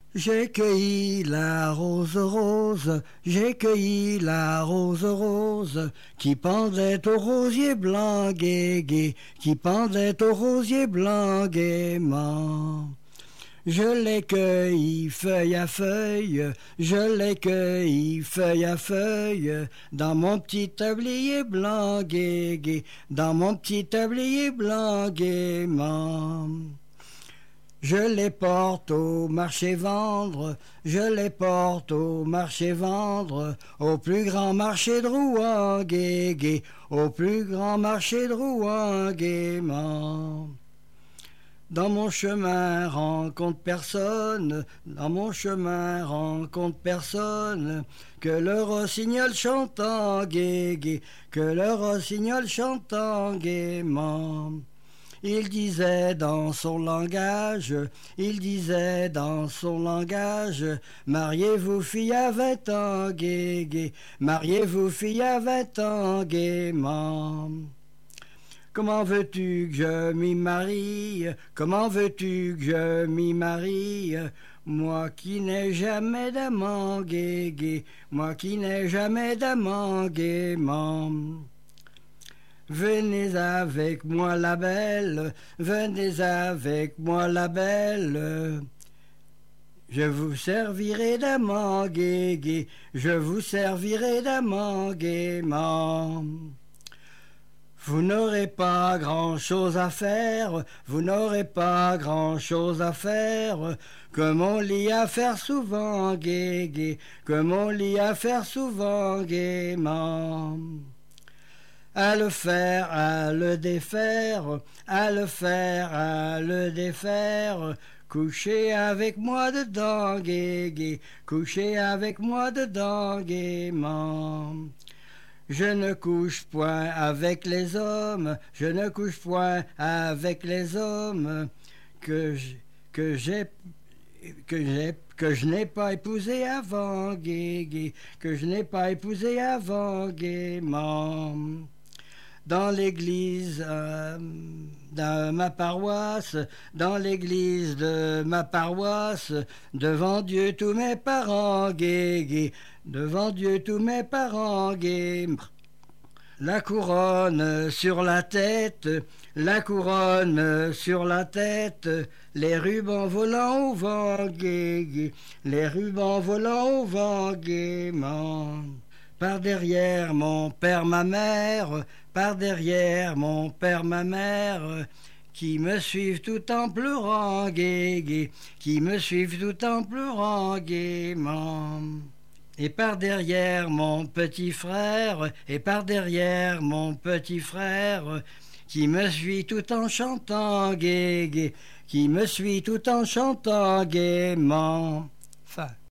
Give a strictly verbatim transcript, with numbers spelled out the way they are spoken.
J'ai cueilli la rose rose, j'ai cueilli la rose rose, qui pendait au rosier blanc gai gai, qui pendait au rosier blanc gaiement. Je l'ai cueilli feuille à feuille, je l'ai cueilli feuille à feuille, dans mon petit tablier blanc gai gai, dans mon petit tablier blanc gaiement. Je les porte au marché vendre, je les porte au marché vendre, au plus grand marché de Rouen gai gai, au plus grand marché de Rouen gaiement. Dans mon chemin rencontre personne, dans mon chemin rencontre personne, que le rossignol chantant gai gai, que le rossignol chantant gaiement. Il disait dans son langage, il disait dans son langage, mariez-vous fille à vingt ans gai gai, mariez-vous fille à vingt ans gaiement. Comment veux-tu que je m'y marie? Comment veux-tu que je m'y marie? Moi qui n'ai jamais d'amant gai gai, moi qui n'ai jamais d'amant gaiement. Venez avec moi la belle, venez avec moi la belle. Je vous servirai d'amant gai gai, je vous servirai d'amant gaiement. Vous n'aurez pas grand-chose à faire, vous n'aurez pas grand-chose à faire, que mon lit à faire souvent gai gai, que mon lit à faire souvent gaiement. À le faire, à le défaire, à le faire, à le défaire, couchez avec moi dedans gai gai, couchez avec moi dedans gaiement. Je ne couche point avec les hommes, je ne couche point avec les hommes que je, que j'ai que j'ai que je n'ai pas épousé avant gai gai, que je n'ai pas épousé avant gaiement. Dans l'église euh, de ma paroisse, dans l'église de ma paroisse, devant Dieu tous mes parents gai gai, devant Dieu tous mes parents gai. La couronne sur la tête, la couronne sur la tête, les rubans volant au vent gai gai, les rubans volant au vent gaiement. Par derrière mon père, ma mère, par derrière mon père, ma mère, qui me suivent tout en pleurant gai gai, qui me suivent tout en pleurant gaiement. Et par derrière mon petit frère, et par derrière mon petit frère, qui me suit tout en chantant gai gai, qui me suit tout en chantant gaiement. Fin.